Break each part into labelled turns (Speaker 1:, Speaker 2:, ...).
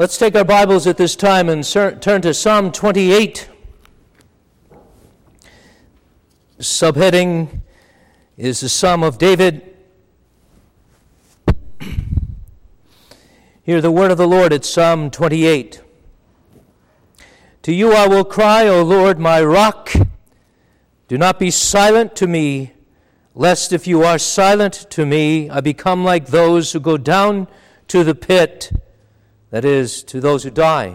Speaker 1: Let's take our Bibles at this time and turn to Psalm 28. The subheading is the Psalm of David. Hear the word of the Lord at Psalm 28. To you I will cry, O Lord, my rock. Do not be silent to me, lest if you are silent to me, I become like those who go down to the pit, that is, to those who die.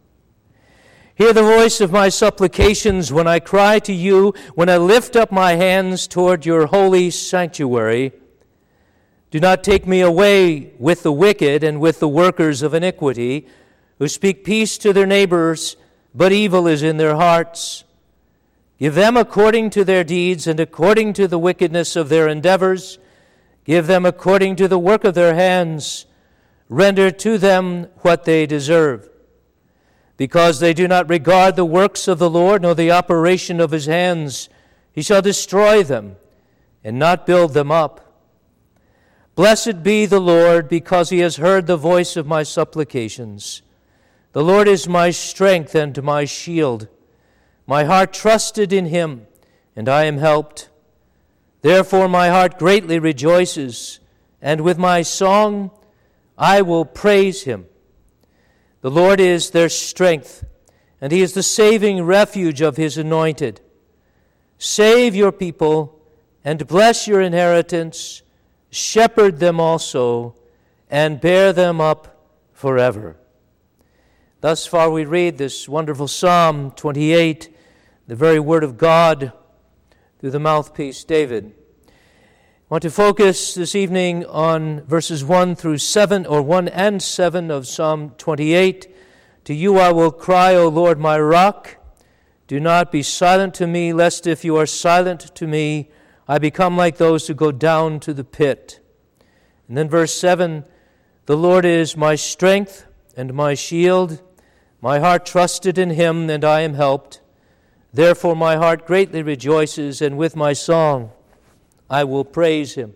Speaker 1: Hear the voice of my supplications when I cry to you, when I lift up my hands toward your holy sanctuary. Do not take me away with the wicked and with the workers of iniquity, who speak peace to their neighbors, but evil is in their hearts. Give them according to their deeds and according to the wickedness of their endeavors. Give them according to the work of their hands. Render to them what they deserve. Because they do not regard the works of the Lord, nor the operation of his hands, he shall destroy them and not build them up. Blessed be the Lord, because he has heard the voice of my supplications. The Lord is my strength and my shield. My heart trusted in him, and I am helped. Therefore my heart greatly rejoices, and with my song I will praise him. The Lord is their strength, and he is the saving refuge of his anointed. Save your people, and bless your inheritance. Shepherd them also, and bear them up forever. Thus far we read this wonderful Psalm 28, the very word of God through the mouthpiece David. I want to focus this evening on verses 1 through 7, or 1 and 7 of Psalm 28. To you I will cry, O Lord, my rock. Do not be silent to me, lest if you are silent to me, I become like those who go down to the pit. And then verse 7, the Lord is my strength and my shield. My heart trusted in him, and I am helped. Therefore my heart greatly rejoices, and with my song I will praise him.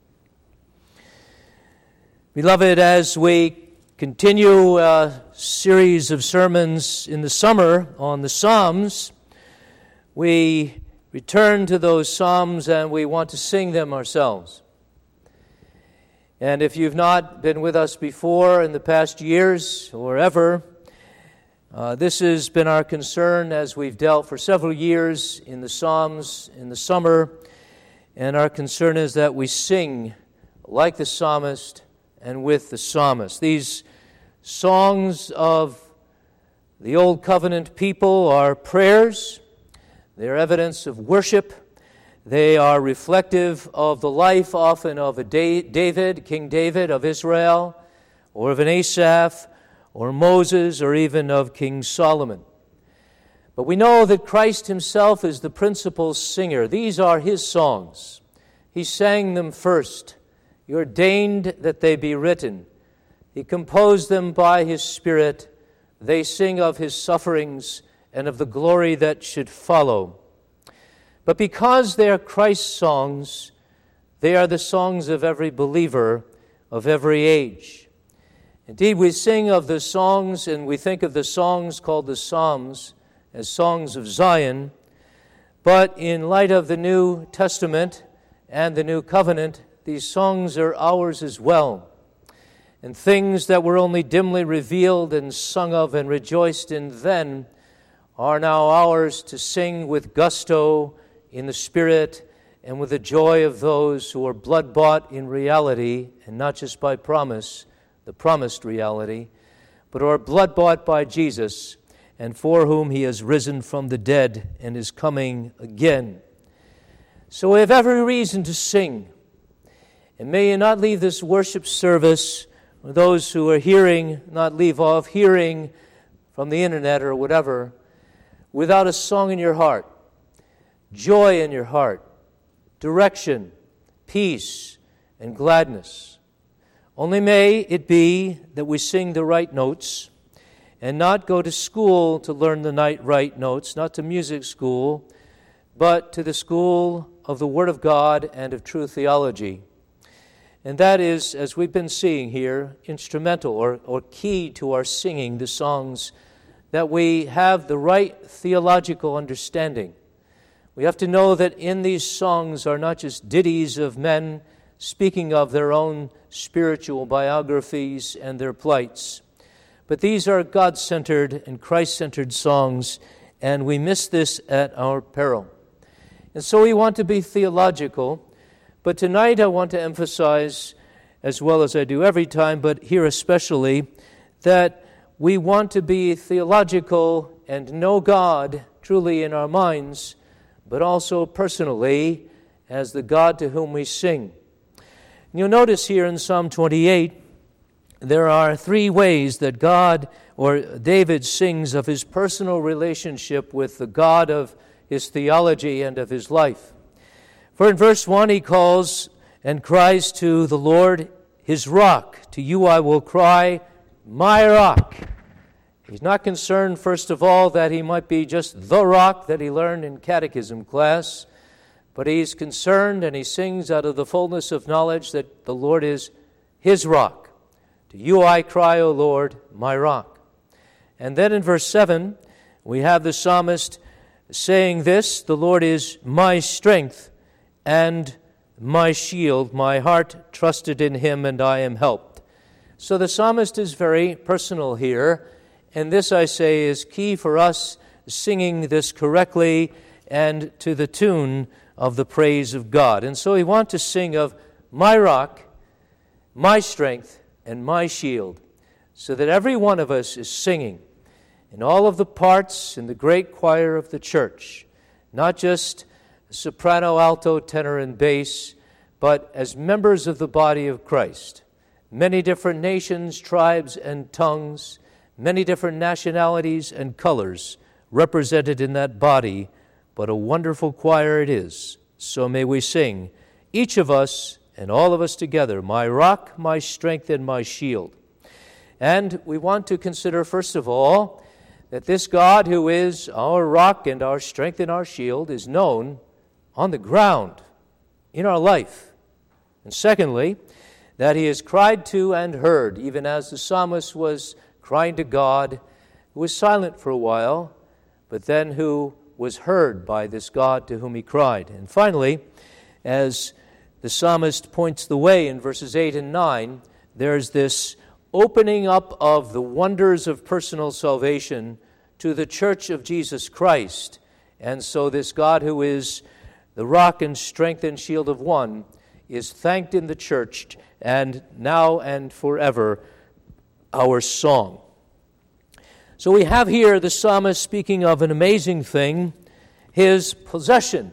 Speaker 1: Beloved, as we continue a series of sermons in the summer on the Psalms, we return to those Psalms and we want to sing them ourselves. And if you've not been with us before in the past years or ever, this has been our concern as we've dealt for several years in the Psalms in the summer. And our concern is that we sing like the psalmist and with the psalmist. These songs of the Old Covenant people are prayers. They are evidence of worship. They are reflective of the life often of a David, King David of Israel, or of an Asaph, or Moses, or even of King Solomon. But we know that Christ himself is the principal singer. These are his songs. He sang them first. He ordained that they be written. He composed them by his Spirit. They sing of his sufferings and of the glory that should follow. But because they are Christ's songs, they are the songs of every believer of every age. Indeed, we sing of the songs, and we think of the songs called the Psalms as songs of Zion, but in light of the New Testament and the New Covenant, these songs are ours as well. And things that were only dimly revealed and sung of and rejoiced in then are now ours to sing with gusto in the Spirit and with the joy of those who are blood-bought in reality, and not just by promise, the promised reality, but are blood-bought by Jesus, and for whom he has risen from the dead and is coming again. So we have every reason to sing. And may you not leave this worship service, or those who are hearing, not leave off hearing from the internet or whatever, without a song in your heart, joy in your heart, direction, peace, and gladness. Only may it be that we sing the right notes, and not go to school to learn the right notes, not to music school, but to the school of the Word of God and of true theology. And that is, as we've been seeing here, instrumental or key to our singing the songs, that we have the right theological understanding. We have to know that in these songs are not just ditties of men speaking of their own spiritual biographies and their plights, but these are God-centered and Christ-centered songs, and we miss this at our peril. And so we want to be theological, but tonight I want to emphasize, as well as I do every time, but here especially, that we want to be theological and know God truly in our minds, but also personally as the God to whom we sing. And you'll notice here in Psalm 28, there are three ways that God or David sings of his personal relationship with the God of his theology and of his life. For in verse 1 he calls and cries to the Lord his rock. To you I will cry, my rock. He's not concerned, first of all, that he might be just the rock that he learned in catechism class, but he's concerned and he sings out of the fullness of knowledge that the Lord is his rock. To you I cry, O Lord, my rock. And then in verse 7, we have the psalmist saying this, the Lord is my strength and my shield. My heart trusted in him and I am helped. So the psalmist is very personal here. And this, I say, is key for us singing this correctly and to the tune of the praise of God. And so we want to sing of my rock, my strength, and my shield, so that every one of us is singing in all of the parts in the great choir of the church, not just soprano, alto, tenor, and bass, but as members of the body of Christ. Many different nations, tribes, and tongues, many different nationalities and colors represented in that body, but a wonderful choir it is. So may we sing, each of us and all of us together, my rock, my strength, and my shield. And we want to consider, first of all, that this God who is our rock and our strength and our shield is known on the ground in our life. And secondly, that he is cried to and heard, even as the psalmist was crying to God, who was silent for a while, but then who was heard by this God to whom he cried. And finally, as the psalmist points the way in verses 8 and 9, there's this opening up of the wonders of personal salvation to the church of Jesus Christ. And so this God who is the rock and strength and shield of one is thanked in the church, and now and forever our song. So we have here the psalmist speaking of an amazing thing, his possession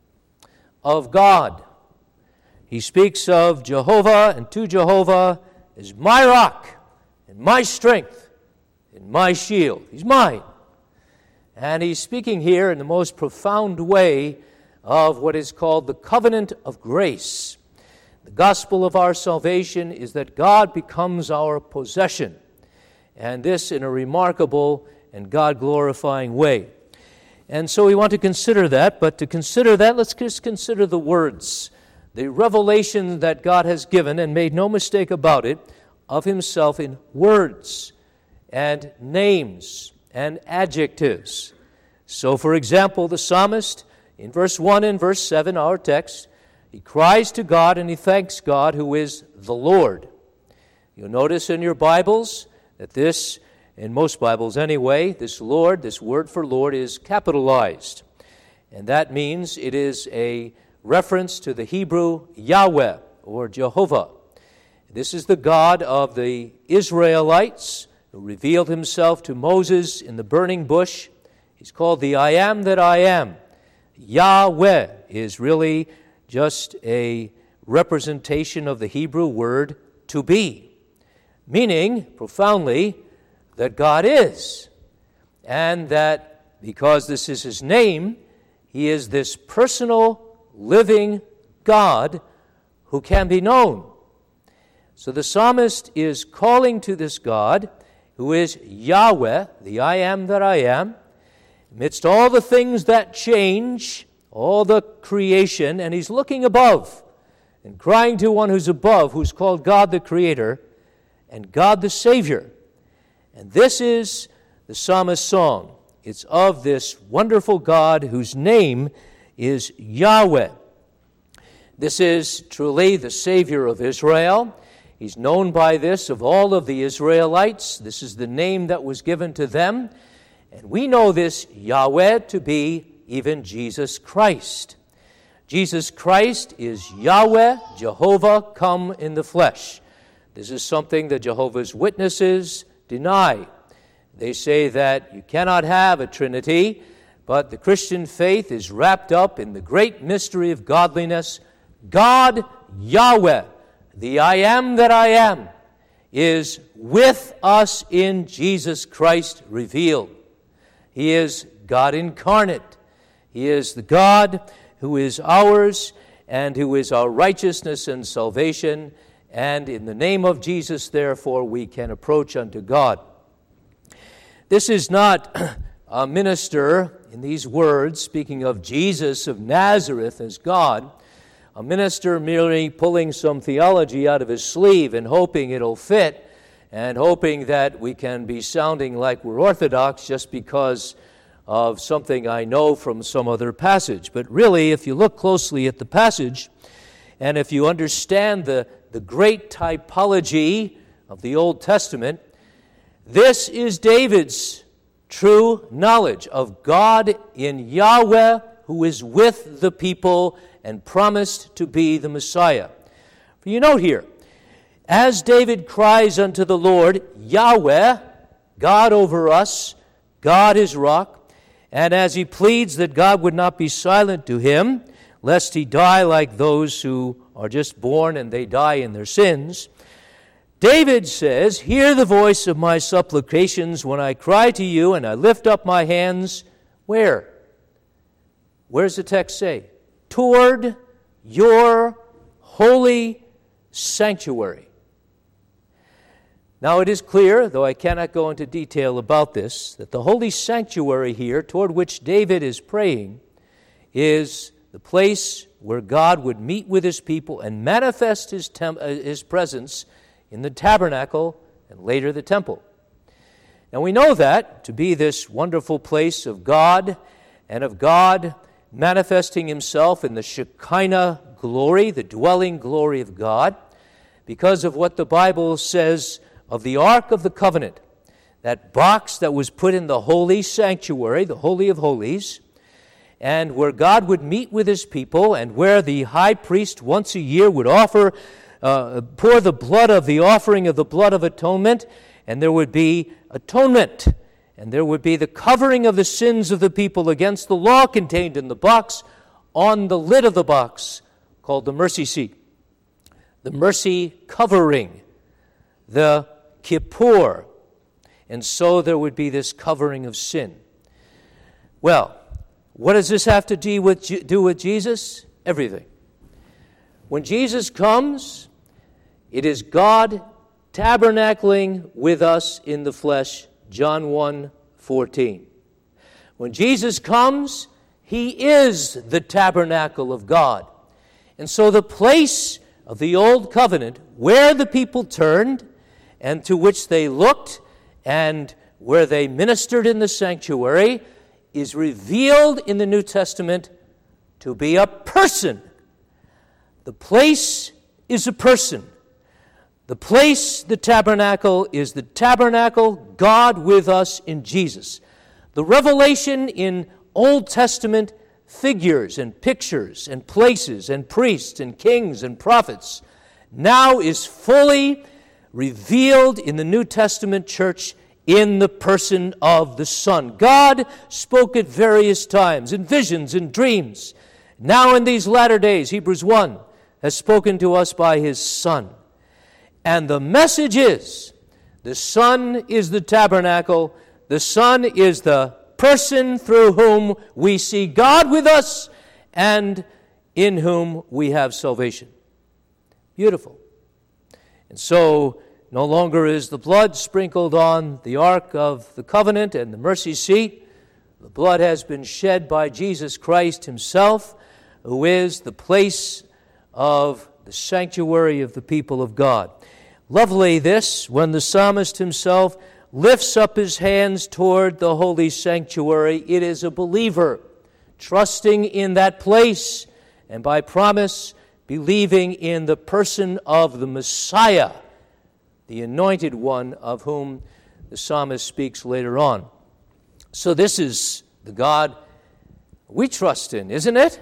Speaker 1: of God. He speaks of Jehovah and to Jehovah as my rock and my strength and my shield. He's mine. And he's speaking here in the most profound way of what is called the covenant of grace. The gospel of our salvation is that God becomes our possession, and this in a remarkable and God-glorifying way. And so we want to consider that, but to consider that, let's just consider the words, the revelation that God has given, and made no mistake about it, of himself in words and names and adjectives. So, for example, the psalmist, in verse 1 and verse 7, our text, he cries to God and he thanks God who is the Lord. You'll notice in your Bibles that this, in most Bibles anyway, this Lord, this word for Lord is capitalized. And that means it is a reference to the Hebrew Yahweh or Jehovah. This is the God of the Israelites who revealed himself to Moses in the burning bush. He's called the I am that I am. Yahweh is really just a representation of the Hebrew word to be, meaning, profoundly, that God is, and that because this is his name, he is this personal, living God who can be known. So the psalmist is calling to this God, who is Yahweh, the I am that I am, amidst all the things that change, all the creation, and he's looking above, and crying to one who's above, who's called God the Creator and God the Savior. And this is the psalmist's song. It's of this wonderful God whose name is Yahweh. This is truly the Savior of Israel. He's known by this of all of the Israelites. This is the name that was given to them. And we know this Yahweh to be even Jesus Christ. Jesus Christ is Yahweh, Jehovah, come in the flesh. This is something that Jehovah's Witnesses deny. They say that you cannot have a Trinity, but the Christian faith is wrapped up in the great mystery of godliness. God, Yahweh, the I am that I am, is with us in Jesus Christ revealed. He is God incarnate. He is the God who is ours and who is our righteousness and salvation. And in the name of Jesus, therefore, we can approach unto God. This is not a minister, in these words, speaking of Jesus of Nazareth as God, a minister merely pulling some theology out of his sleeve and hoping it'll fit, and hoping that we can be sounding like we're orthodox just because of something I know from some other passage. But really, if you look closely at the passage, and if you understand the great typology of the Old Testament, this is David's true knowledge of God in Yahweh, who is with the people and promised to be the Messiah. For you note here, as David cries unto the Lord, Yahweh, God over us, God his rock, and as he pleads that God would not be silent to him, lest he die like those who are just born and they die in their sins, David says, hear the voice of my supplications when I cry to you and I lift up my hands. Where? Where's the text say? Toward your holy sanctuary. Now it is clear, though I cannot go into detail about this, that the holy sanctuary here, toward which David is praying, is the place where God would meet with his people and manifest his presence in the tabernacle and later the temple. Now we know that to be this wonderful place of God and of God manifesting himself in the Shekinah glory, the dwelling glory of God, because of what the Bible says of the Ark of the Covenant, that box that was put in the holy sanctuary, the Holy of Holies, and where God would meet with his people and where the high priest once a year would pour the blood of the offering of the blood of atonement, and there would be atonement, and there would be the covering of the sins of the people against the law contained in the box on the lid of the box called the mercy seat. The mercy covering, the kippur, and so there would be this covering of sin. Well, what does this have to do with Jesus? Everything. When Jesus comes, it is God tabernacling with us in the flesh, John 1:14. When Jesus comes, he is the tabernacle of God. And so the place of the old covenant, where the people turned and to which they looked and where they ministered in the sanctuary, is revealed in the New Testament to be a person. The place is a person. The place, the tabernacle, is the tabernacle, God with us in Jesus. The revelation in Old Testament figures and pictures and places and priests and kings and prophets now is fully revealed in the New Testament church in the person of the Son. God spoke at various times, in visions, in dreams. Now in these latter days, Hebrews 1 has spoken to us by his Son. And the message is, the Son is the tabernacle, the Son is the person through whom we see God with us and in whom we have salvation. Beautiful. And so, no longer is the blood sprinkled on the Ark of the Covenant and the mercy seat. The blood has been shed by Jesus Christ himself, who is the place of the sanctuary of the people of God. Lovely this, when the psalmist himself lifts up his hands toward the holy sanctuary. It is a believer trusting in that place and by promise believing in the person of the Messiah, the anointed one of whom the psalmist speaks later on. So this is the God we trust in, isn't it?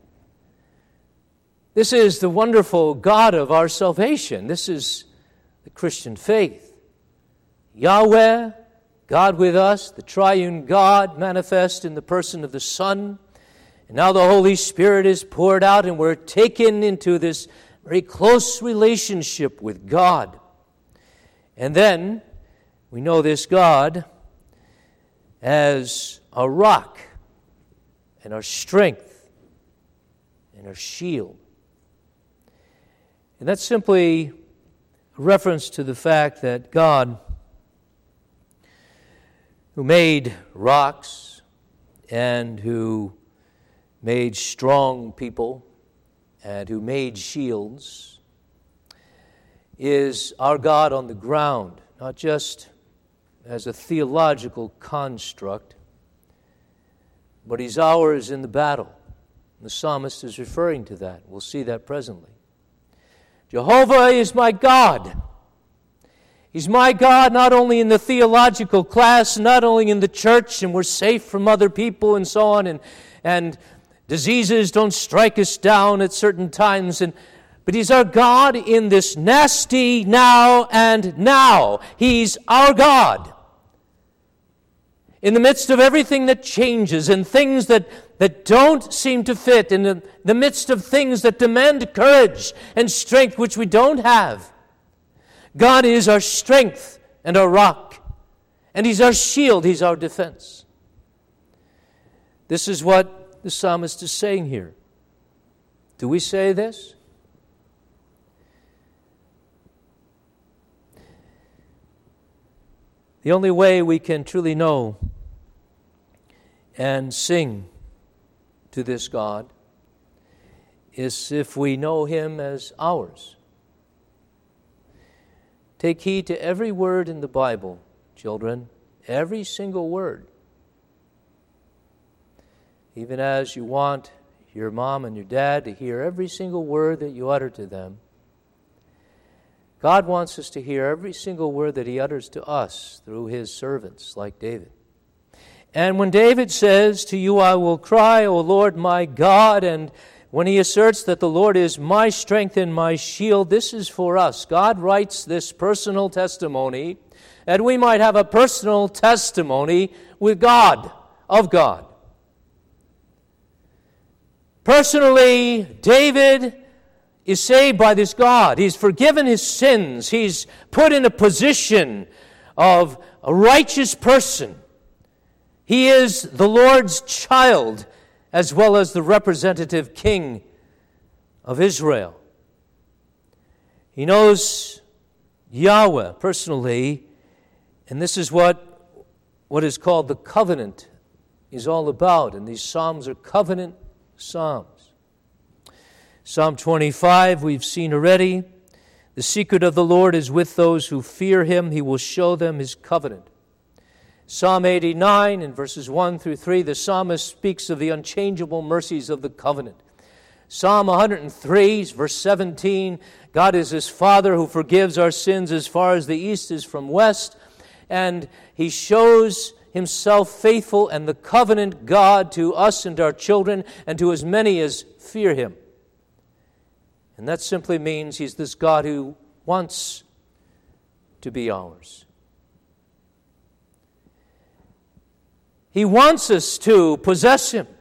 Speaker 1: This is the wonderful God of our salvation. This is the Christian faith. Yahweh, God with us, the triune God manifest in the person of the Son. And now the Holy Spirit is poured out and we're taken into this very close relationship with God. And then we know this God as a rock and our strength and our shield. And that's simply a reference to the fact that God, who made rocks and who made strong people and who made shields, is our God on the ground, not just as a theological construct, but He's ours in the battle. The psalmist is referring to that. We'll see that presently. Jehovah is my God. He's my God not only in the theological class, not only in the church, and we're safe from other people and so on, and diseases don't strike us down at certain times, but He's our God in this nasty now and now. He's our God. In the midst of everything that changes and things that don't seem to fit, in the midst of things that demand courage and strength which we don't have, God is our strength and our rock, and He's our shield, He's our defense. This is what the psalmist is saying here. Do we say this? The only way we can truly know and sing to this God is if we know Him as ours. Take heed to every word in the Bible, children, every single word. Even as you want your mom and your dad to hear every single word that you utter to them, God wants us to hear every single word that He utters to us through His servants like David. And when David says, "To you I will cry, O Lord my God," and when he asserts that the Lord is my strength and my shield, this is for us. God writes this personal testimony, and we might have a personal testimony with God, of God. Personally, David is saved by this God. He's forgiven his sins. He's put in a position of a righteous person. He is the Lord's child as well as the representative king of Israel. He knows Yahweh personally, and this is what is called the covenant is all about. And these psalms are covenant psalms. Psalm 25 we've seen already. The secret of the Lord is with those who fear Him. He will show them His covenant. Psalm 89 in verses 1 through 3, the psalmist speaks of the unchangeable mercies of the covenant. Psalm 103, verse 17, God is His Father who forgives our sins as far as the east is from west, and He shows Himself faithful and the covenant God to us and our children and to as many as fear Him. And that simply means He's this God who wants to be ours. He wants us to possess Him.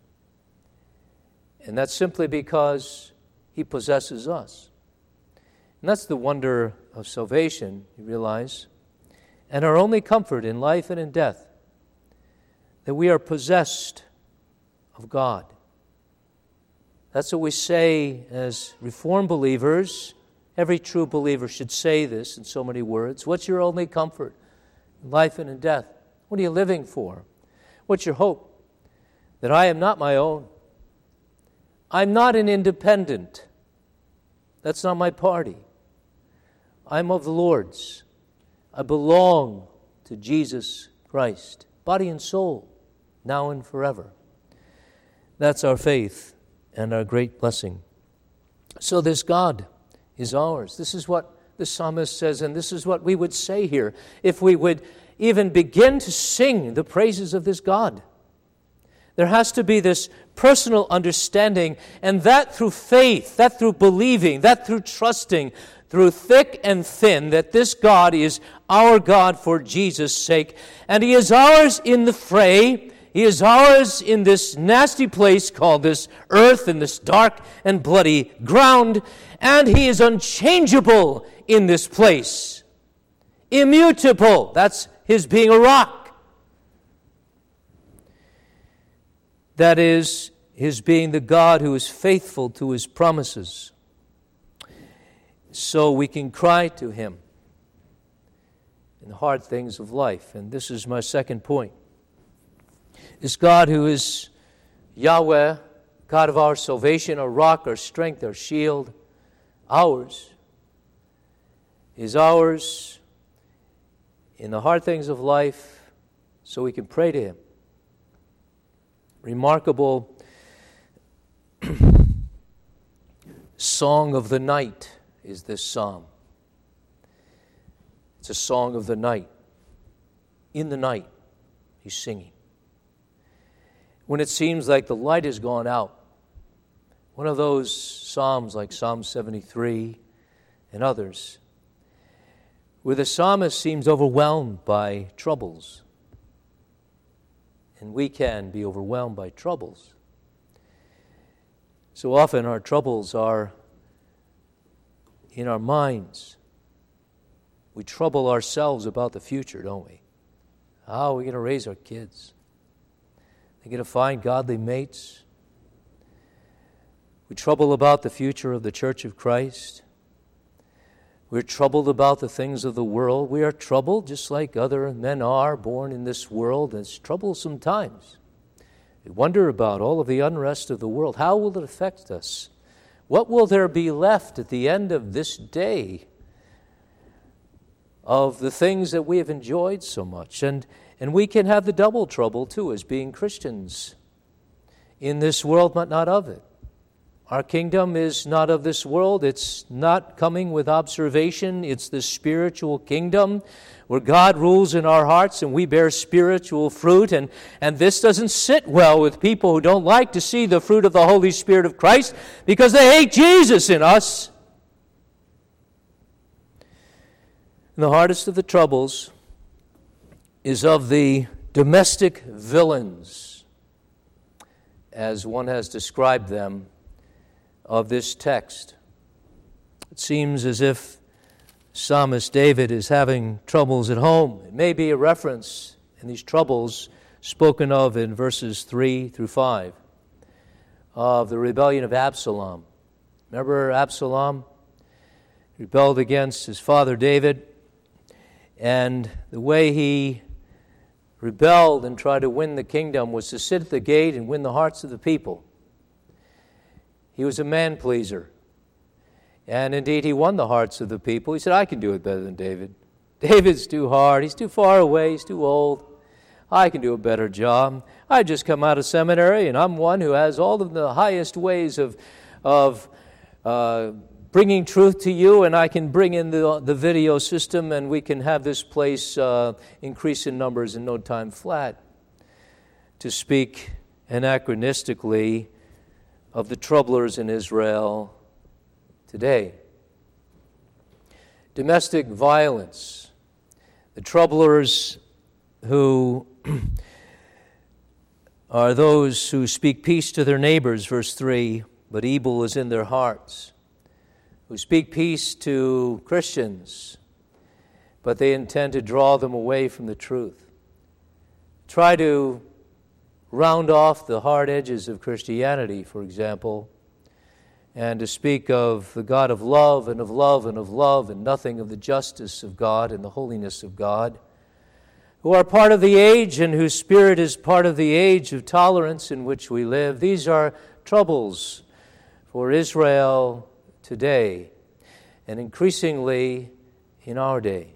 Speaker 1: And that's simply because He possesses us. And that's the wonder of salvation, you realize, and our only comfort in life and in death, that we are possessed of God. That's what we say as Reformed believers. Every true believer should say this in so many words. What's your only comfort in life and in death? What are you living for? What's your hope? That I am not my own. I'm not an independent. That's not my party. I'm of the Lord's. I belong to Jesus Christ, body and soul, now and forever. That's our faith and our great blessing. So this God is ours. This is what the psalmist says, and this is what we would say here if we would even begin to sing the praises of this God. There has to be this personal understanding, and that through faith, that through believing, that through trusting, through thick and thin, that this God is our God for Jesus' sake, and He is ours in the fray. He is ours in this nasty place called this earth, in this dark and bloody ground, and He is unchangeable in this place. Immutable, that's His being a rock. That is His being the God who is faithful to His promises. So we can cry to Him in the hard things of life. And this is my second point. This God who is Yahweh, God of our salvation, our rock, our strength, our shield, ours, is ours in the hard things of life so we can pray to Him. Remarkable song of the night is this psalm. It's a song of the night. In the night, He's singing. When it seems like the light has gone out, one of those psalms like Psalm 73 and others, where the psalmist seems overwhelmed by troubles. And we can be overwhelmed by troubles. So often our troubles are in our minds. We trouble ourselves about the future, don't we? How are we going to raise our kids? Are they going to find godly mates? We trouble about the future of the Church of Christ. We're troubled about the things of the world. We are troubled just like other men are born in this world. It's troublesome times. We wonder about all of the unrest of the world. How will it affect us? What will there be left at the end of this day of the things that we have enjoyed so much? And we can have the double trouble, too, as being Christians. In this world, but not of it. Our kingdom is not of this world. It's not coming with observation. It's the spiritual kingdom where God rules in our hearts and we bear spiritual fruit. And this doesn't sit well with people who don't like to see the fruit of the Holy Spirit of Christ because they hate Jesus in us. And the hardest of the troubles is of the domestic villains, as one has described them, of this text. It seems as if Psalmist David is having troubles at home. It may be a reference in these troubles spoken of in verses 3 through 5 of the rebellion of Absalom. Remember Absalom? He rebelled against his father David, and the way he rebelled and tried to win the kingdom was to sit at the gate and win the hearts of the people. He was a man-pleaser. And indeed, he won the hearts of the people. He said, I can do it better than David. David's too hard. He's too far away. He's too old. I can do a better job. I just come out of seminary, and I'm one who has all of the highest ways of bringing truth to you, and I can bring in the video system, and we can have this place increase in numbers in no time flat. To speak anachronistically of the troublers in Israel today. Domestic violence. The troublers who are those who speak peace to their neighbors, verse 3, but evil is in their hearts. Who speak peace to Christians, but they intend to draw them away from the truth. Try to round off the hard edges of Christianity, for example, and to speak of the God of love and of love and of love and nothing of the justice of God and the holiness of God, who are part of the age and whose spirit is part of the age of tolerance in which we live. These are troubles for Israel today, and increasingly in our day.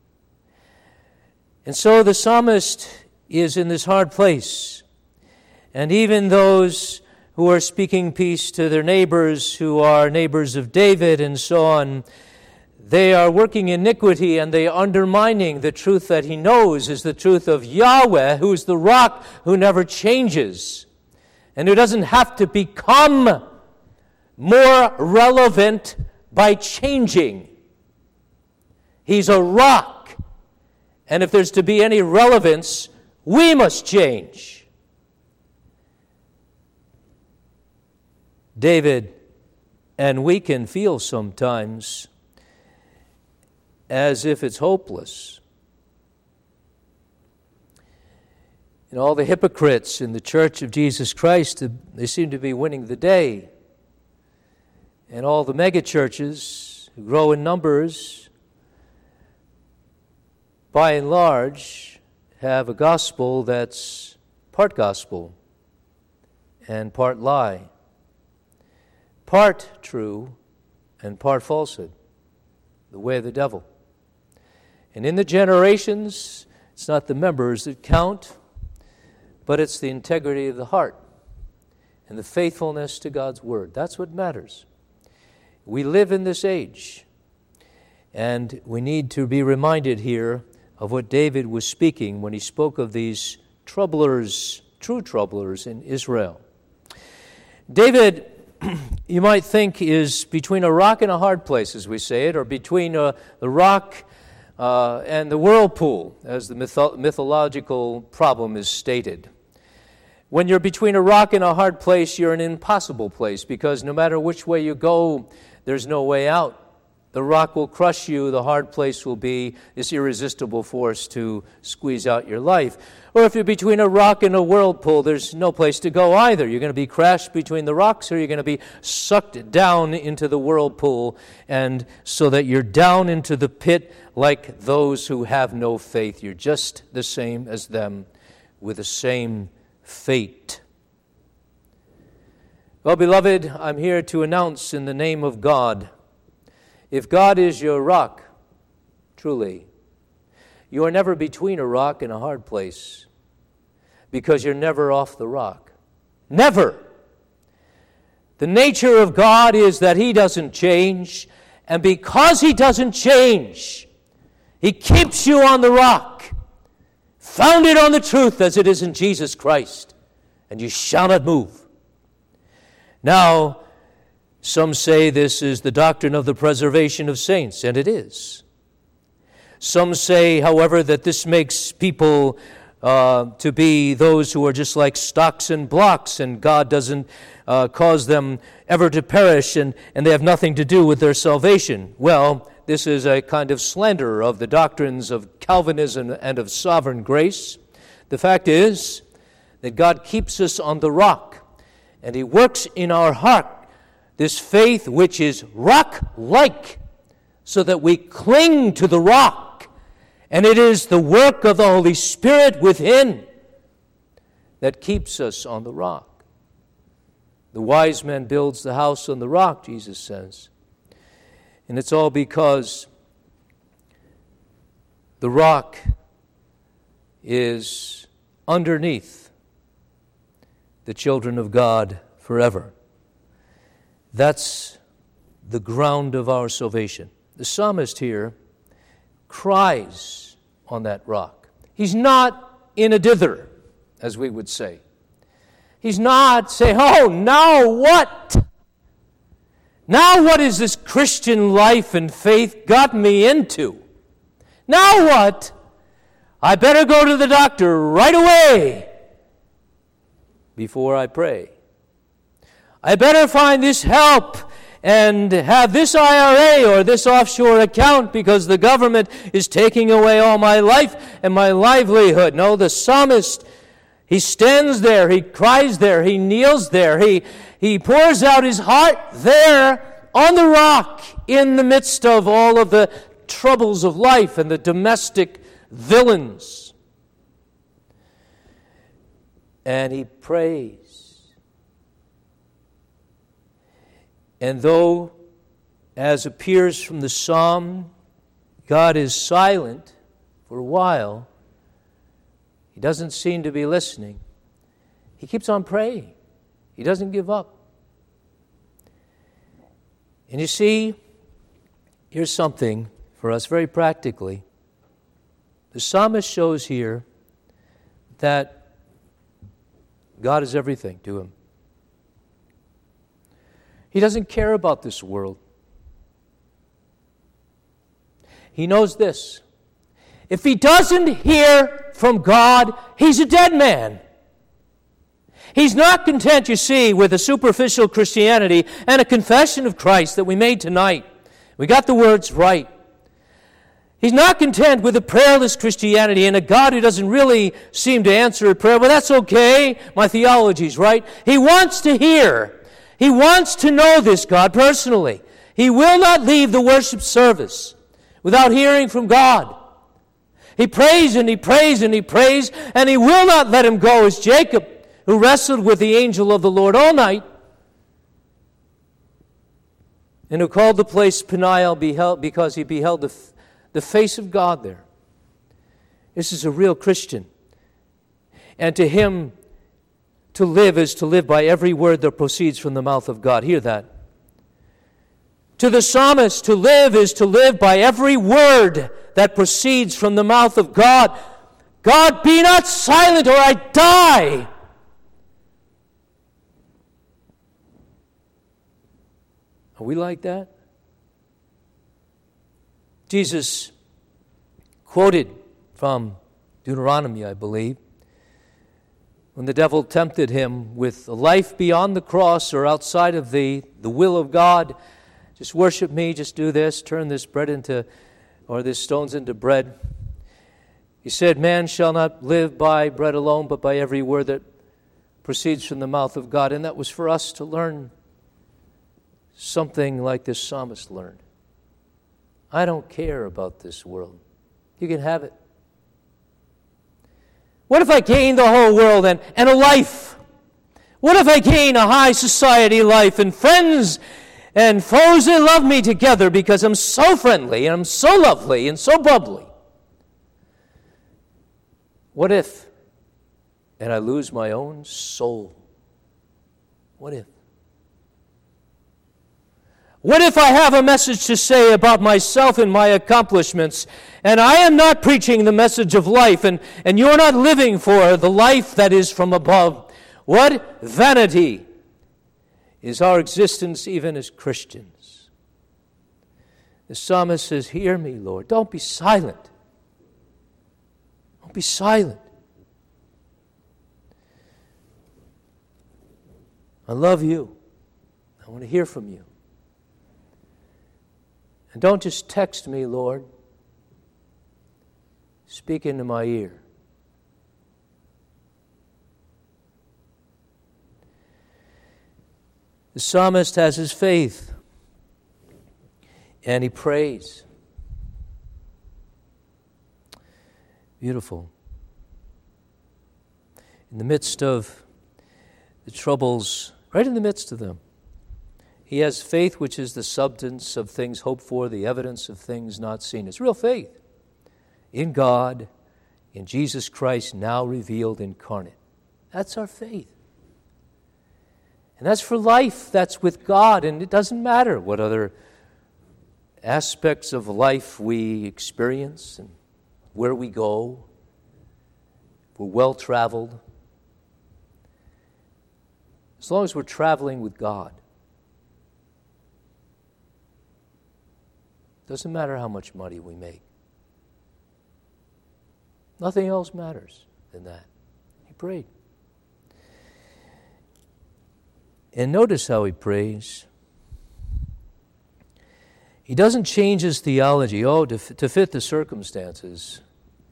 Speaker 1: And so the psalmist is in this hard place. And even those who are speaking peace to their neighbors, who are neighbors of David and so on, they are working iniquity and they are undermining the truth that he knows is the truth of Yahweh, who is the rock who never changes and who doesn't have to become more relevant by changing. He's a rock, and if there's to be any relevance, we must change. David, and we can feel sometimes as if it's hopeless. And all the hypocrites in the Church of Jesus Christ, they seem to be winning the day. And all the megachurches who grow in numbers, by and large, have a gospel that's part gospel and part lie, part true and part falsehood, the way of the devil. And in the generations, it's not the members that count, but it's the integrity of the heart and the faithfulness to God's word. That's what matters. We live in this age, and we need to be reminded here of what David was speaking when he spoke of these troublers, true troublers in Israel. David, you might think, is between a rock and a hard place, as we say it, or between the rock and the whirlpool, as the mythological problem is stated. When you're between a rock and a hard place, you're in an impossible place, because no matter which way you go, there's no way out. The rock will crush you. The hard place will be this irresistible force to squeeze out your life. Or if you're between a rock and a whirlpool, there's no place to go either. You're going to be crashed between the rocks, or you're going to be sucked down into the whirlpool, and so that you're down into the pit like those who have no faith. You're just the same as them with the same fate. Well, beloved, I'm here to announce in the name of God, if God is your rock, truly, you are never between a rock and a hard place, because you're never off the rock. Never. The nature of God is that He doesn't change, and because He doesn't change, He keeps you on the rock, founded on the truth as it is in Jesus Christ, and you shall not move. Now, some say this is the doctrine of the preservation of saints, and it is. Some say, however, that this makes people to be those who are just like stocks and blocks, and God doesn't cause them ever to perish, and they have nothing to do with their salvation. Well, this is a kind of slander of the doctrines of Calvinism and of sovereign grace. The fact is that God keeps us on the rock, and He works in our heart this faith which is rock-like, so that we cling to the rock. And it is the work of the Holy Spirit within that keeps us on the rock. The wise man builds the house on the rock, Jesus says. And it's all because the rock is underneath the children of God forever. That's the ground of our salvation. The psalmist here cries on that rock. He's not in a dither, as we would say. He's not saying, oh, now what? Now what is this Christian life and faith got me into? Now what? I better go to the doctor right away before I pray. I better find this help and have this IRA or this offshore account because the government is taking away all my life and my livelihood. No, the psalmist, he stands there, he cries there, he kneels there, he pours out his heart there on the rock in the midst of all of the troubles of life and the domestic villains. And he prays. And though as appears from the psalm, God is silent for a while. He doesn't seem to be listening. He keeps on praying. He doesn't give up. And you see, here's something for us very practically. The psalmist shows here that God is everything to him. He doesn't care about this world. He knows this. If he doesn't hear from God, he's a dead man. He's not content, you see, with a superficial Christianity and a confession of Christ that we made tonight. We got the words right. He's not content with a prayerless Christianity and a God who doesn't really seem to answer a prayer. Well, that's okay. My theology's right. He wants to hear. He wants to know this God personally. He will not leave the worship service without hearing from God. He prays and he prays and he prays, and he will not let him go as Jacob, who wrestled with the angel of the Lord all night, and who called the place Peniel because he beheld the face of God there. This is a real Christian. And to him, to live is to live by every word that proceeds from the mouth of God. Hear that. To the psalmist, to live is to live by every word that proceeds from the mouth of God. God, be not silent or I die. Are we like that? Jesus quoted from Deuteronomy, I believe, when the devil tempted him with a life beyond the cross or outside of the will of God. Just worship me, just do this, turn this bread into, or this stones into bread. He said, man shall not live by bread alone, but by every word that proceeds from the mouth of God. And that was for us to learn something like this psalmist learned. I don't care about this world. You can have it. What if I gain the whole world and a life? What if I gain a high society life and friends and foes that love me together because I'm so friendly and I'm so lovely and so bubbly? What if, and I lose my own soul? What if? What if I have a message to say about myself and my accomplishments, and I am not preaching the message of life, and you're not living for the life that is from above? What vanity is our existence even as Christians? The psalmist says, hear me, Lord. Don't be silent. Don't be silent. I love you. I want to hear from you. And don't just text me, Lord. Speak into my ear. The psalmist has his faith, and he prays. Beautiful. In the midst of the troubles, right in the midst of them, he has faith, which is the substance of things hoped for, the evidence of things not seen. It's real faith in God, in Jesus Christ, now revealed incarnate. That's our faith. And that's for life. That's with God. And it doesn't matter what other aspects of life we experience and where we go. We're well-traveled. As long as we're traveling with God. Doesn't matter how much money we make. Nothing else matters than that. He prayed. And notice how he prays. He doesn't change his theology, to fit the circumstances.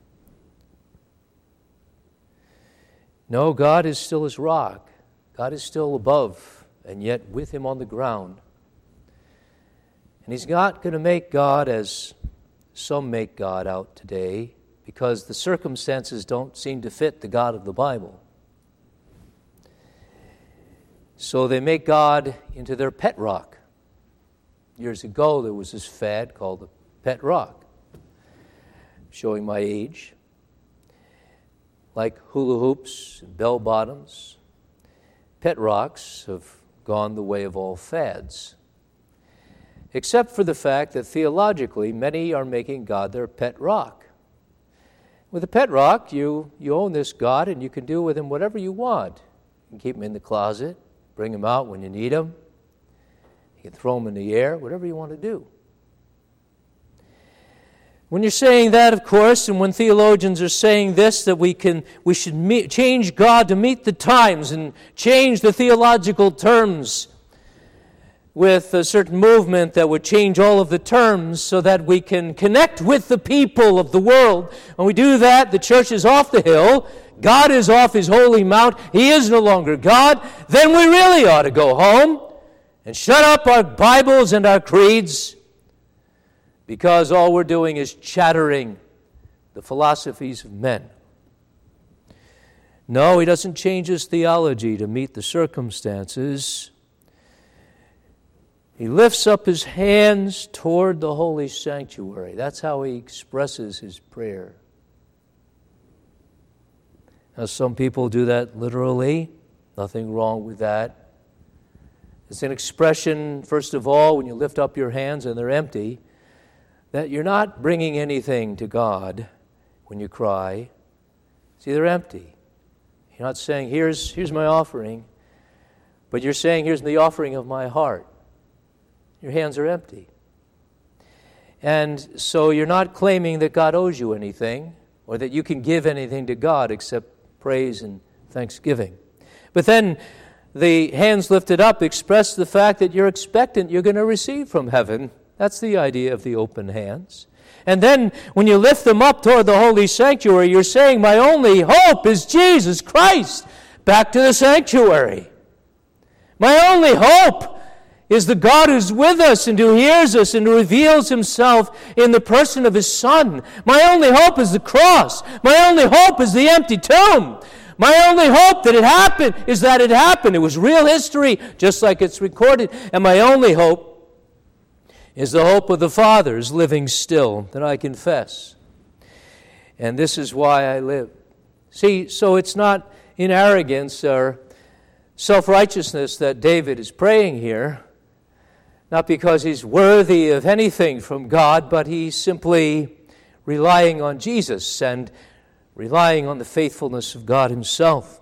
Speaker 1: No, God is still his rock. God is still above, and yet with him on the ground. And he's not going to make God as some make God out today, because the circumstances don't seem to fit the God of the Bible. So they make God into their pet rock. Years ago, there was this fad called the pet rock, showing my age. Like hula hoops and bell bottoms, pet rocks have gone the way of all fads, except for the fact that theologically many are making God their pet rock. With a pet rock, you own this God and you can do with him whatever you want. You can keep him in the closet, bring him out when you need him. You can throw him in the air, whatever you want to do. When you're saying that, of course, and when theologians are saying this, that we should change God to meet the times and change the theological terms with a certain movement that would change all of the terms so that we can connect with the people of the world. When we do that, the church is off the hill, God is off his holy mount, he is no longer God, then we really ought to go home and shut up our Bibles and our creeds, because all we're doing is chattering the philosophies of men. No, he doesn't change his theology to meet the circumstances. He lifts up his hands toward the holy sanctuary. That's how he expresses his prayer. Now, some people do that literally. Nothing wrong with that. It's an expression, first of all, when you lift up your hands and they're empty, that you're not bringing anything to God when you cry. See, they're empty. You're not saying, here's my offering, but you're saying, here's the offering of my heart. Your hands are empty. And so you're not claiming that God owes you anything or that you can give anything to God except praise and thanksgiving. But then the hands lifted up express the fact that you're expectant you're going to receive from heaven. That's the idea of the open hands. And then when you lift them up toward the holy sanctuary, you're saying, my only hope is Jesus Christ. Back to the sanctuary. My only hope is the God who's with us and who hears us and who reveals himself in the person of his Son. My only hope is the cross. My only hope is the empty tomb. My only hope that it happened is that it happened. It was real history, just like it's recorded. And my only hope is the hope of the Father's living still, that I confess. And this is why I live. See, so it's not in arrogance or self-righteousness that David is praying here, not because he's worthy of anything from God, but he's simply relying on Jesus and relying on the faithfulness of God himself.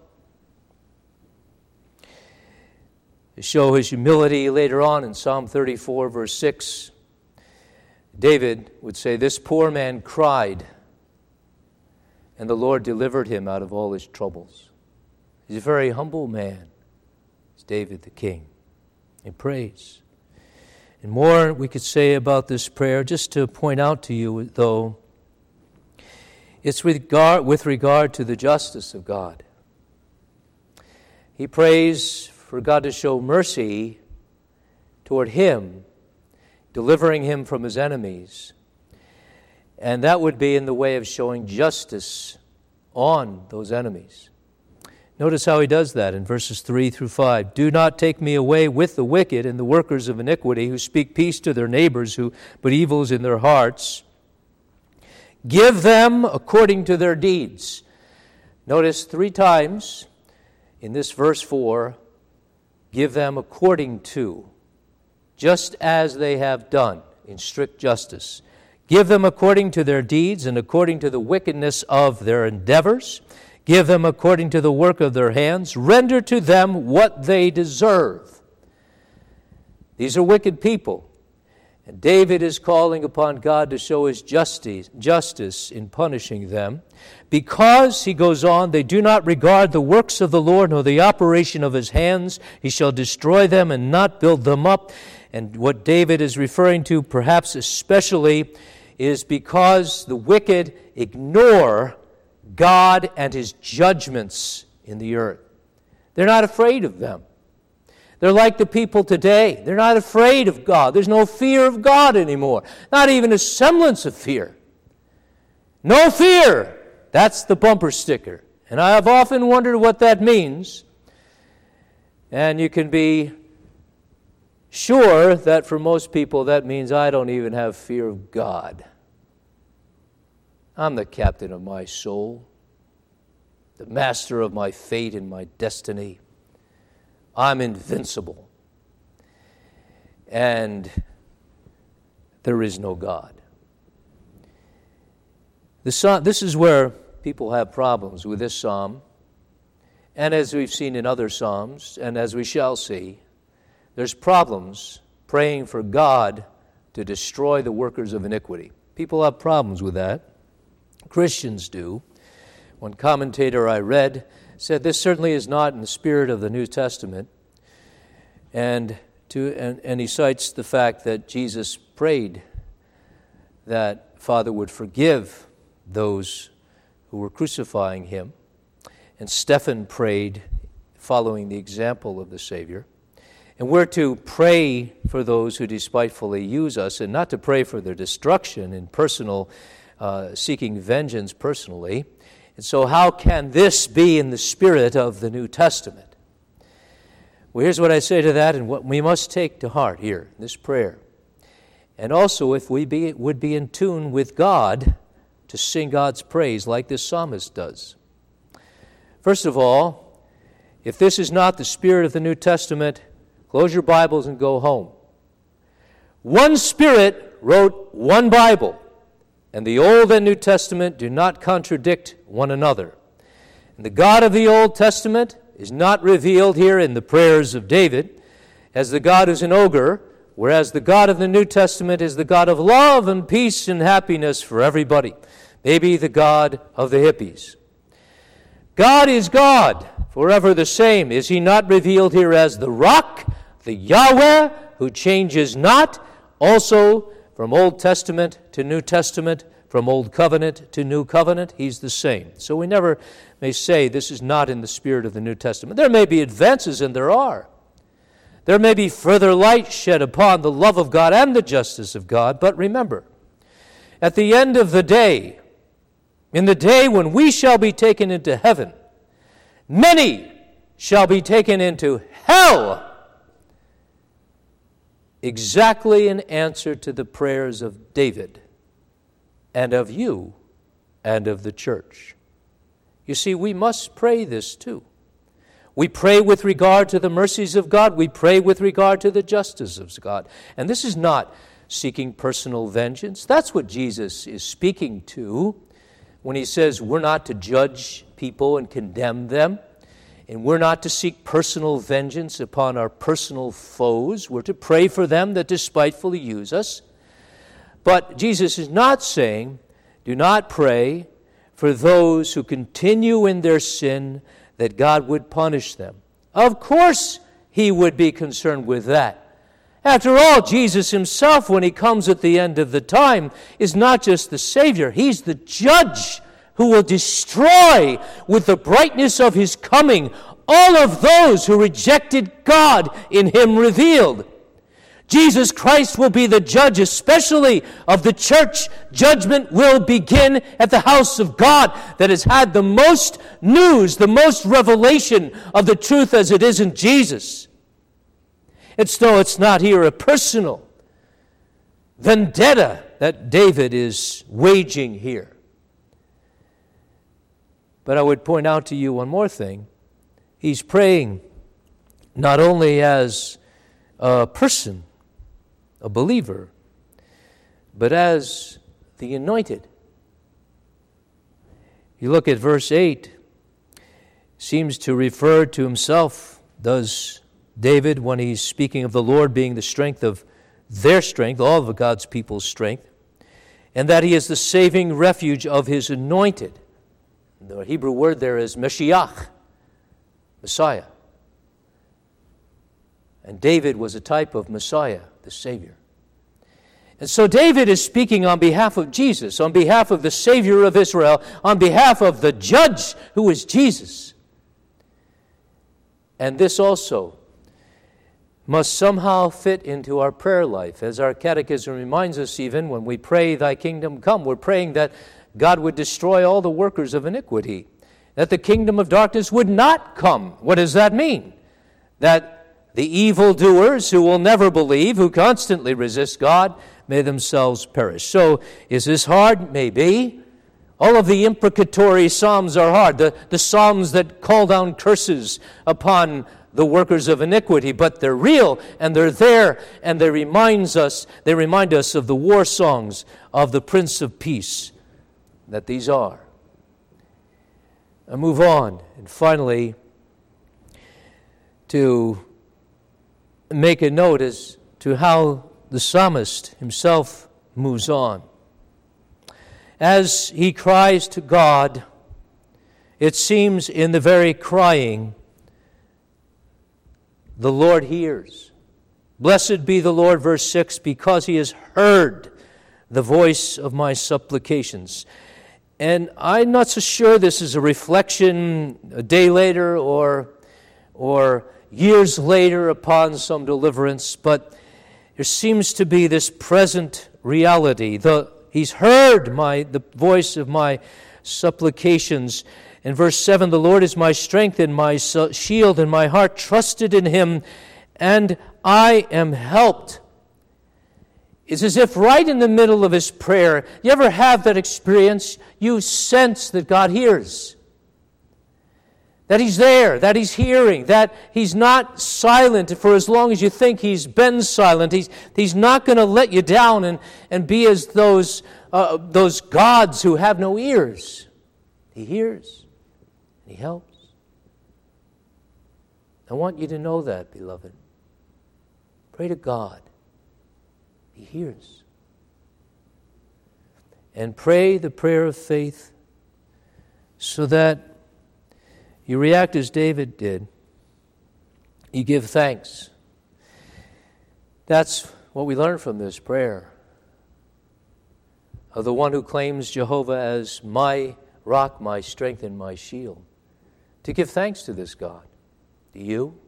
Speaker 1: To show his humility later on in Psalm 34, verse 6, David would say, this poor man cried, and the Lord delivered him out of all his troubles. He's a very humble man. It's David the king. He prays. And more we could say about this prayer, just to point out to you, though, it's with regard to the justice of God. He prays for God to show mercy toward him, delivering him from his enemies. And that would be in the way of showing justice on those enemies. Notice how he does that in verses 3 through 5. Do not take me away with the wicked and the workers of iniquity who speak peace to their neighbors, but evil is in their hearts. Give them according to their deeds. Notice 3 times in this verse 4, give them according to, just as they have done in strict justice. Give them according to their deeds and according to the wickedness of their endeavors. Give them according to the work of their hands. Render to them what they deserve. These are wicked people. And David is calling upon God to show his justice in punishing them. Because, he goes on, they do not regard the works of the Lord nor the operation of his hands. He shall destroy them and not build them up. And what David is referring to, perhaps especially, is because the wicked ignore God and his judgments in the earth. They're not afraid of them. They're like the people today. They're not afraid of God. There's no fear of God anymore. Not even a semblance of fear. No fear. That's the bumper sticker. And I have often wondered what that means. And you can be sure that for most people that means I don't even have fear of God. I'm the captain of my soul, the master of my fate and my destiny. I'm invincible. And there is no God. This is where people have problems with this psalm. And as we've seen in other psalms, and as we shall see, there's problems praying for God to destroy the workers of iniquity. People have problems with that. Christians do. One commentator I read said this certainly is not in the spirit of the New Testament. And he cites the fact that Jesus prayed that Father would forgive those who were crucifying him. And Stephen prayed following the example of the Savior. And we're to pray for those who despitefully use us, and not to pray for their destruction in personal, seeking vengeance personally. And so how can this be in the spirit of the New Testament? Well, here's what I say to that, and what we must take to heart here, this prayer. And also, if we would be in tune with God to sing God's praise like this psalmist does. First of all, if this is not the spirit of the New Testament, close your Bibles and go home. One Spirit wrote one Bible, and the Old and New Testament do not contradict one another. And the God of the Old Testament is not revealed here in the prayers of David as the God who's an ogre, whereas the God of the New Testament is the God of love and peace and happiness for everybody. Maybe the God of the hippies. God is God, forever the same. Is he not revealed here as the rock, the Yahweh, who changes not? Also, from Old Testament to New Testament, from Old Covenant to New Covenant, he's the same. So we never may say this is not in the spirit of the New Testament. There may be advances, and there are. There may be further light shed upon the love of God and the justice of God, but remember, at the end of the day, in the day when we shall be taken into heaven, many shall be taken into hell, exactly in answer to the prayers of David and of you and of the church. You see, we must pray this too. We pray with regard to the mercies of God. We pray with regard to the justice of God. And this is not seeking personal vengeance. That's what Jesus is speaking to when he says we're not to judge people and condemn them, and we're not to seek personal vengeance upon our personal foes. We're to pray for them that despitefully use us. But Jesus is not saying, do not pray for those who continue in their sin, that God would punish them. Of course he would be concerned with that. After all, Jesus himself, when he comes at the end of the time, is not just the Savior. He's the judge who will destroy with the brightness of his coming all of those who rejected God in him revealed. Jesus Christ will be the judge, especially of the church. Judgment will begin at the house of God that has had the most news, the most revelation of the truth as it is in Jesus. It's though it's not here a personal vendetta that David is waging here. But I would point out to you one more thing. He's praying not only as a person, a believer, but as the anointed. You look at verse 8, seems to refer to himself, does David, when he's speaking of the Lord being the strength of their strength, all of God's people's strength, and that he is the saving refuge of his anointed. The Hebrew word there is Mashiach, Messiah. And David was a type of Messiah, the Savior. And so David is speaking on behalf of Jesus, on behalf of the Savior of Israel, on behalf of the judge who is Jesus. And this also must somehow fit into our prayer life. As our catechism reminds us, even when we pray, thy kingdom come, we're praying that God would destroy all the workers of iniquity, that the kingdom of darkness would not come. What does that mean? That The evildoers who will never believe, who constantly resist God, may themselves perish. So, is this hard? Maybe. All of the imprecatory psalms are hard, the psalms that call down curses upon the workers of iniquity, but they're real and they're there, and they remind us of the war songs of the Prince of Peace that these are. I move on, and finally, to make a note as to how the psalmist himself moves on. As he cries to God, it seems in the very crying, the Lord hears. Blessed be the Lord, verse 6, because he has heard the voice of my supplications. And I'm not so sure this is a reflection a day later or years later upon some deliverance, but there seems to be this present reality. He's heard the voice of my supplications. In verse 7, the Lord is my strength and my shield, and my heart trusted in him, and I am helped. It's as if right in the middle of his prayer, you ever have that experience? You sense that God hears, that he's there, that he's hearing, that he's not silent for as long as you think he's been silent. He's not going to let you down and be as those gods who have no ears. He hears. He helps. I want you to know that, beloved. Pray to God. He hears. And pray the prayer of faith so that you react as David did. You give thanks. That's what we learn from this prayer of the one who claims Jehovah as my rock, my strength, and my shield. To give thanks to this God. Do you?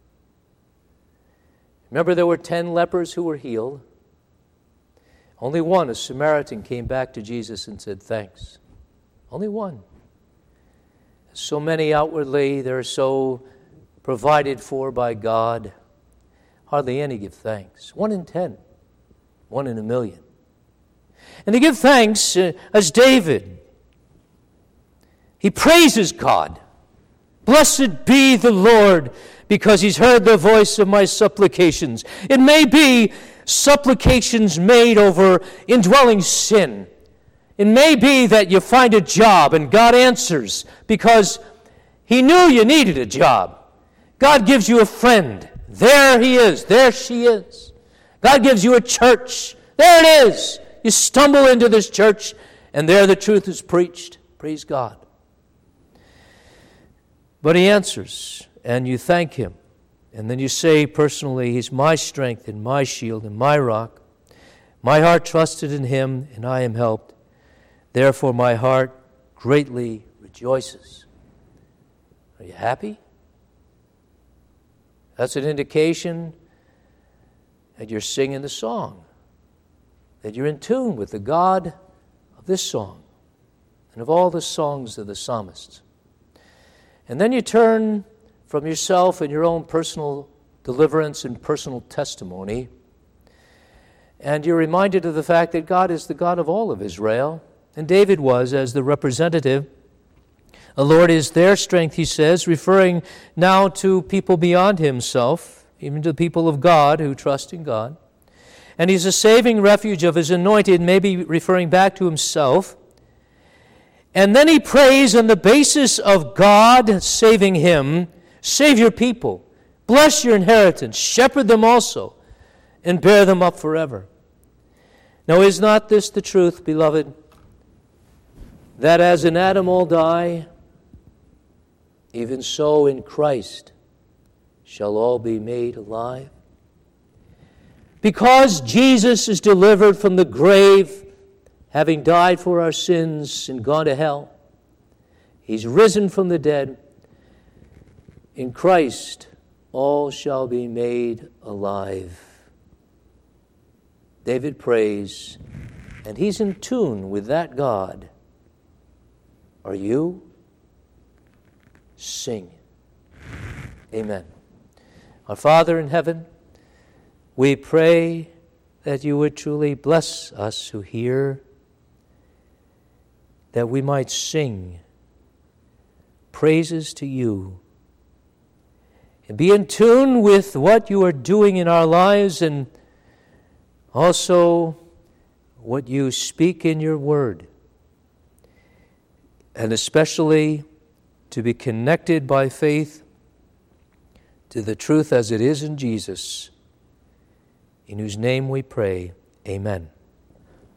Speaker 1: Remember, there were 10 lepers who were healed. Only one, a Samaritan, came back to Jesus and said, thanks. Only one. So many outwardly, they're so provided for by God. Hardly any give thanks. 1 in 10. 1 in a million. And to give thanks, as David, he praises God. Blessed be the Lord, because he's heard the voice of my supplications. It may be supplications made over indwelling sin. It may be that you find a job and God answers because he knew you needed a job. God gives you a friend. There he is. There she is. God gives you a church. There it is. You stumble into this church and there the truth is preached. Praise God. But he answers, and you thank him. And then you say personally, he's my strength and my shield and my rock. My heart trusted in him, and I am helped. Therefore my heart greatly rejoices. Are you happy? That's an indication that you're singing the song, that you're in tune with the God of this song and of all the songs of the psalmists. And then you turn from yourself and your own personal deliverance and personal testimony, and you're reminded of the fact that God is the God of all of Israel, and David was as the representative. The Lord is their strength, he says, referring now to people beyond himself, even to the people of God who trust in God. And he's a saving refuge of his anointed, maybe referring back to himself. And then he prays on the basis of God saving him, save your people, bless your inheritance, shepherd them also, and bear them up forever. Now is not this the truth, beloved, that as in Adam all die, even so in Christ shall all be made alive? Because Jesus is delivered from the grave, having died for our sins and gone to hell, he's risen from the dead. In Christ, all shall be made alive. David prays, and he's in tune with that God. Are you? Sing. Amen. Our Father in heaven, we pray that you would truly bless us who hear, that we might sing praises to you and be in tune with what you are doing in our lives and also what you speak in your word, and especially to be connected by faith to the truth as it is in Jesus, in whose name we pray. Amen.